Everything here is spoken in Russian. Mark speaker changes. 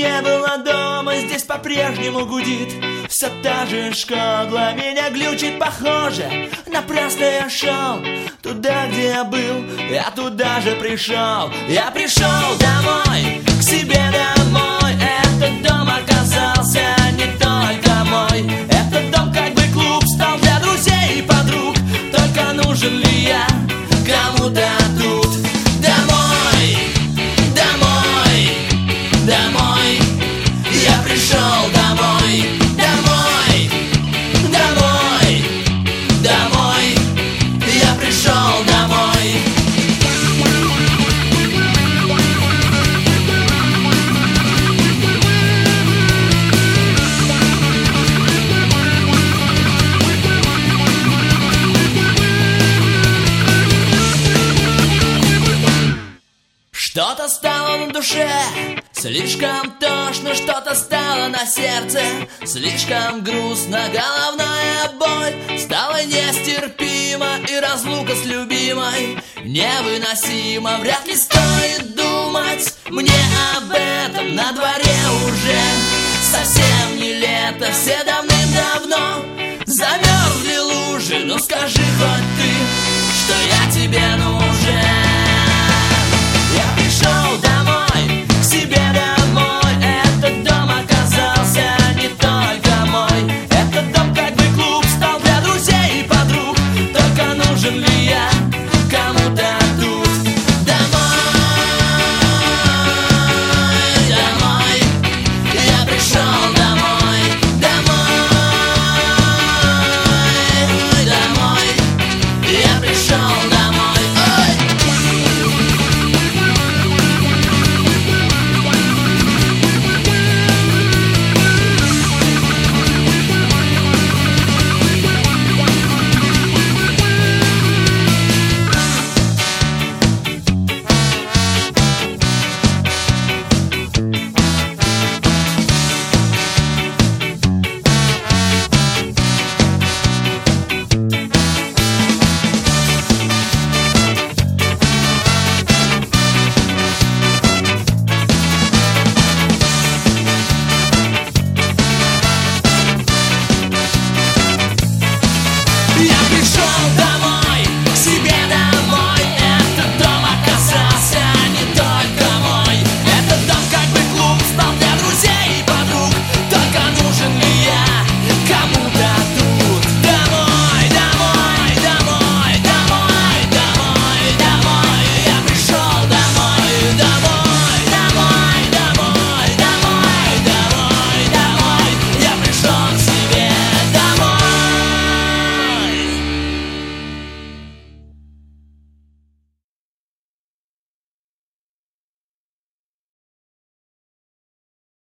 Speaker 1: не было дома, здесь по-прежнему гудит все та же школа. Меня глючит, похоже, напрасно я шел туда, где я был, я туда же пришел. Я пришел домой, к себе домой. Этот дом оказался не только мой. Этот дом как бы клуб стал для друзей и подруг. Только нужен ли я кому-то тут? Домой, домой, домой. Я пришел домой, домой, домой, домой. Я пришел домой. Что-то стало на душе, слишком тошно, что-то стало на сердце, слишком грустно. Головная боль стала нестерпима, и разлука с любимой невыносима. Вряд ли стоит думать мне об этом, на дворе уже совсем не лето. Все давным-давно замерзли лужи. Ну скажи хоть ты, что я тебе нужен. Я пришел домой, к себе домой. Этот дом оказался не только мой. Этот дом как бы клуб стал для друзей и подруг. Только нужен ли я кому-то тут? Домой, домой. Я пришел домой, домой, домой. Я пришел